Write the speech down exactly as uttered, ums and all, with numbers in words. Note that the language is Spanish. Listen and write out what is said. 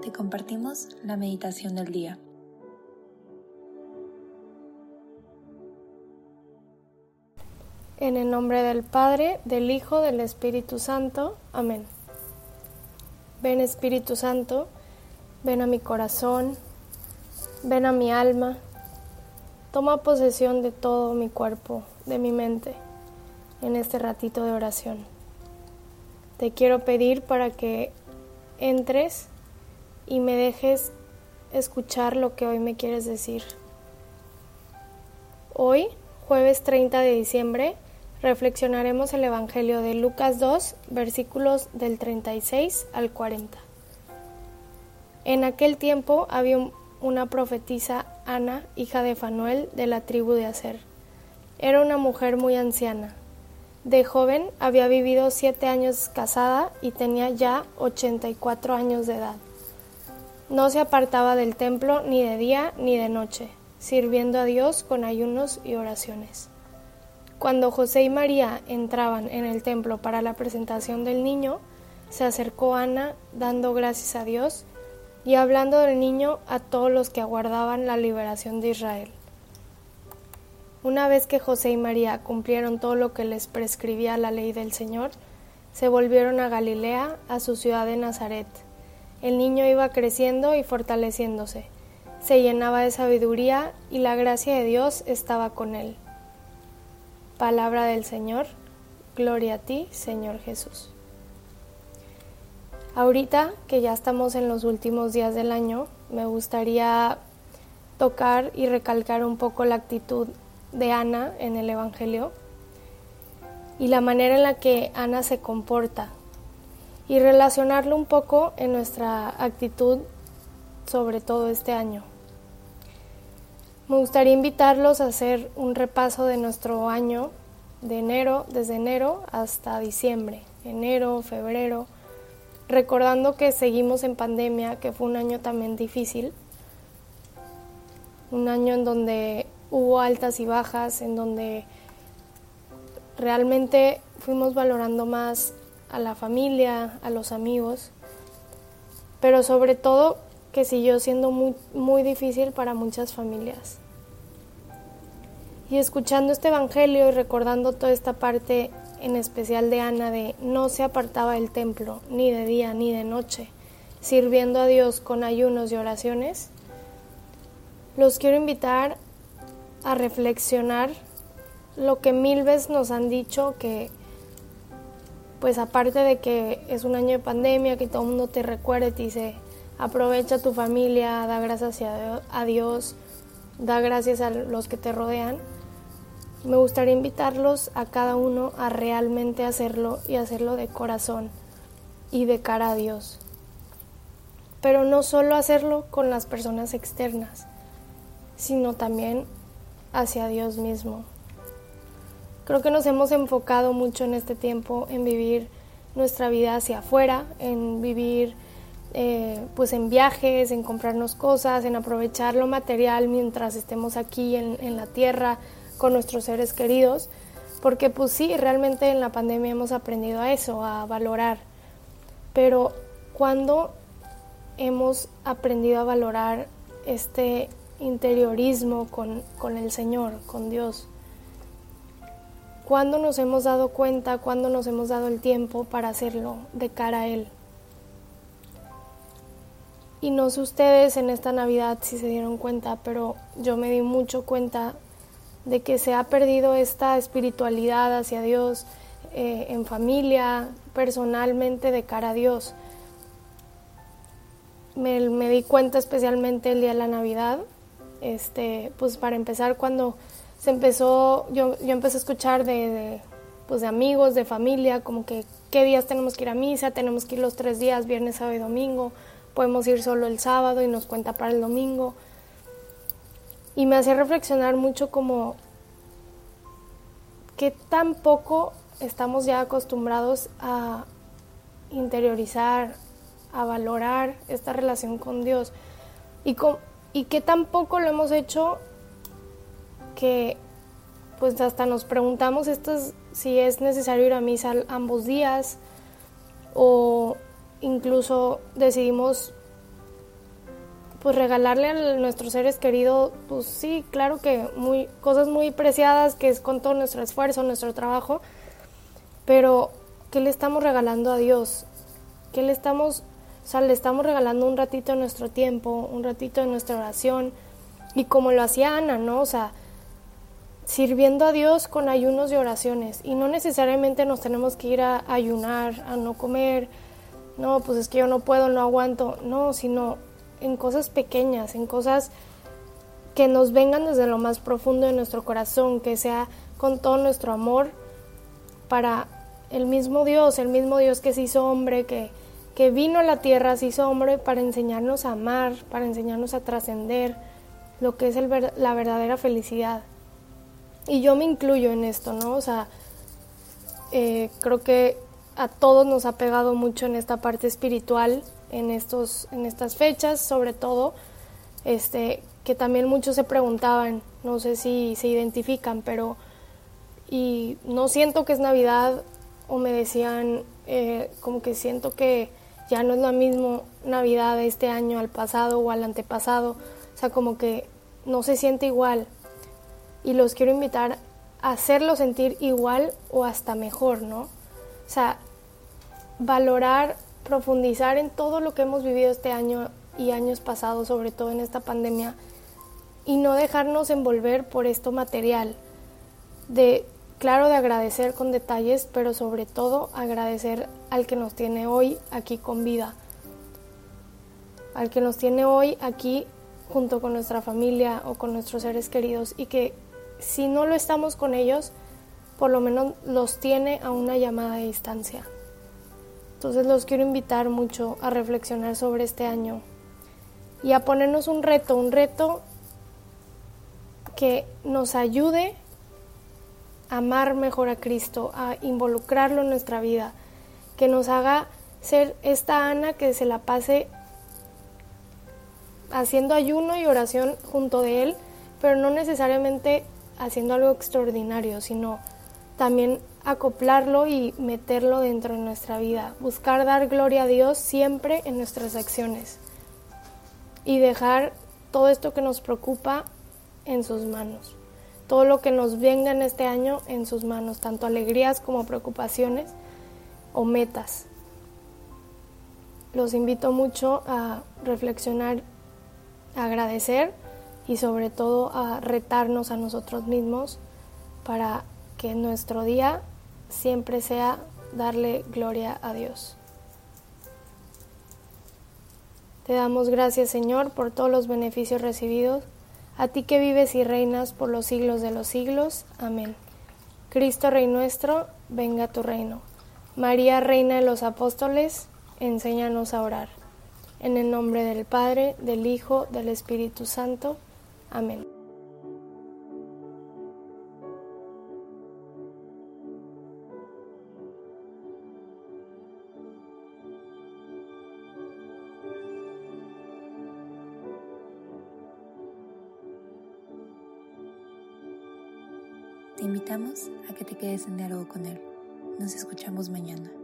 te compartimos la meditación del día. En el nombre del Padre, del Hijo, del Espíritu Santo. Amén. Ven Espíritu Santo, ven a mi corazón, ven a mi alma, toma posesión de todo mi cuerpo, de mi mente, en este ratito de oración. Te quiero pedir para que entres y me dejes escuchar lo que hoy me quieres decir. Hoy, jueves treinta de diciembre, reflexionaremos el Evangelio de Lucas dos, versículos del treinta y seis al cuarenta. En aquel tiempo había una profetisa, Ana, hija de Fanuel, de la tribu de Aser. Era una mujer muy anciana. De joven había vivido siete años casada y tenía ya ochenta y cuatro años de edad. No se apartaba del templo ni de día ni de noche, sirviendo a Dios con ayunos y oraciones. Cuando José y María entraban en el templo para la presentación del niño, se acercó Ana dando gracias a Dios y hablando del niño a todos los que aguardaban la liberación de Israel. Una vez que José y María cumplieron todo lo que les prescribía la ley del Señor, se volvieron a Galilea, a su ciudad de Nazaret. El niño iba creciendo y fortaleciéndose, se llenaba de sabiduría y la gracia de Dios estaba con él. Palabra del Señor, gloria a ti, Señor Jesús. Ahorita que ya estamos en los últimos días del año, me gustaría tocar y recalcar un poco la actitud de Ana en el Evangelio y la manera en la que Ana se comporta y relacionarlo un poco en nuestra actitud sobre todo este año. Me gustaría invitarlos a hacer un repaso de nuestro año de enero, desde enero hasta diciembre, enero, febrero, recordando que seguimos en pandemia, que fue un año también difícil, un año en donde hubo altas y bajas, en donde realmente fuimos valorando más a la familia, a los amigos, pero sobre todo que siguió siendo muy, muy difícil para muchas familias. Y escuchando este Evangelio y recordando toda esta parte en especial de Ana de no se apartaba del templo ni de día ni de noche, sirviendo a Dios con ayunos y oraciones, los quiero invitar a reflexionar lo que mil veces nos han dicho, que pues aparte de que es un año de pandemia, que todo el mundo te recuerde, te dice aprovecha tu familia, da gracias a Dios, da gracias a los que te rodean. Me gustaría invitarlos a cada uno a realmente hacerlo y hacerlo de corazón y de cara a Dios. Pero no solo hacerlo con las personas externas, sino también hacia Dios mismo. Creo que nos hemos enfocado mucho en este tiempo en vivir nuestra vida hacia afuera, en vivir eh, pues en viajes, en comprarnos cosas, en aprovechar lo material mientras estemos aquí en, en la tierra con nuestros seres queridos, porque pues sí, realmente en la pandemia hemos aprendido a eso, a valorar, pero ¿cuándo hemos aprendido a valorar este interiorismo con, con el Señor, con Dios? ¿Cuándo nos hemos dado cuenta, cuándo nos hemos dado el tiempo para hacerlo de cara a Él? Y no sé ustedes en esta Navidad si se dieron cuenta, pero yo me di mucho cuenta de que se ha perdido esta espiritualidad hacia Dios, eh, en familia, personalmente de cara a Dios. Me, me di cuenta especialmente el día de la Navidad, este, pues para empezar cuando se empezó, yo, yo empecé a escuchar de, de, pues de amigos, de familia, como que qué días tenemos que ir a misa, tenemos que ir los tres días, viernes, sábado y domingo, podemos ir solo el sábado y nos cuenta para el domingo. Y me hacía reflexionar mucho como que tan poco estamos ya acostumbrados a interiorizar, a valorar esta relación con Dios y, con, y que tan poco lo hemos hecho que pues hasta nos preguntamos esto es, si es necesario ir a misa ambos días o incluso decidimos pues regalarle a nuestros seres queridos, pues sí, claro que muy, cosas muy preciadas, que es con todo nuestro esfuerzo, nuestro trabajo, pero ¿qué le estamos regalando a Dios? ¿Qué le estamos, o sea, le estamos regalando un ratito de nuestro tiempo, un ratito de nuestra oración? Y como lo hacía Ana, ¿no? O sea, sirviendo a Dios con ayunos y oraciones. Y no necesariamente nos tenemos que ir a ayunar, a no comer. No, pues es que yo no puedo, no aguanto. No, sino en cosas pequeñas, en cosas que nos vengan desde lo más profundo de nuestro corazón, que sea con todo nuestro amor para el mismo Dios, el mismo Dios que se hizo hombre, que, que vino a la tierra, se hizo hombre para enseñarnos a amar, para enseñarnos a trascender lo que es el ver, la verdadera felicidad. Y yo me incluyo en esto, ¿no? O sea, eh, creo que a todos nos ha pegado mucho en esta parte espiritual, en estos, en estas fechas, sobre todo, este, que también muchos se preguntaban, no sé si se identifican, pero y no siento que es Navidad, o me decían eh, como que siento que ya no es la misma Navidad de este año al pasado o al antepasado, o sea, como que no se siente igual, y los quiero invitar a hacerlo sentir igual o hasta mejor, ¿no? O sea, valorar, profundizar en todo lo que hemos vivido este año y años pasados, sobre todo en esta pandemia, y no dejarnos envolver por esto material, de, claro, de agradecer con detalles, pero sobre todo agradecer al que nos tiene hoy aquí con vida, al que nos tiene hoy aquí junto con nuestra familia o con nuestros seres queridos, y que si no lo estamos con ellos, por lo menos los tiene a una llamada de distancia. Entonces los quiero invitar mucho a reflexionar sobre este año y a ponernos un reto, un reto que nos ayude a amar mejor a Cristo, a involucrarlo en nuestra vida, que nos haga ser esta Ana que se la pase haciendo ayuno y oración junto de Él, pero no necesariamente haciendo algo extraordinario, sino también acoplarlo y meterlo dentro de nuestra vida, buscar dar gloria a Dios siempre en nuestras acciones y dejar todo esto que nos preocupa en sus manos, todo lo que nos venga en este año en sus manos, tanto alegrías como preocupaciones o metas. Los invito mucho a reflexionar, a agradecer y sobre todo a retarnos a nosotros mismos para que nuestro día siempre sea darle gloria a Dios. Te damos gracias, Señor, por todos los beneficios recibidos, a ti que vives y reinas por los siglos de los siglos. Amén. Cristo, Rey nuestro, venga a tu reino. María, Reina de los Apóstoles, enséñanos a orar. En el nombre del Padre, del Hijo, del Espíritu Santo. Amén. Te invitamos a que te quedes en diálogo con Él. Nos escuchamos mañana.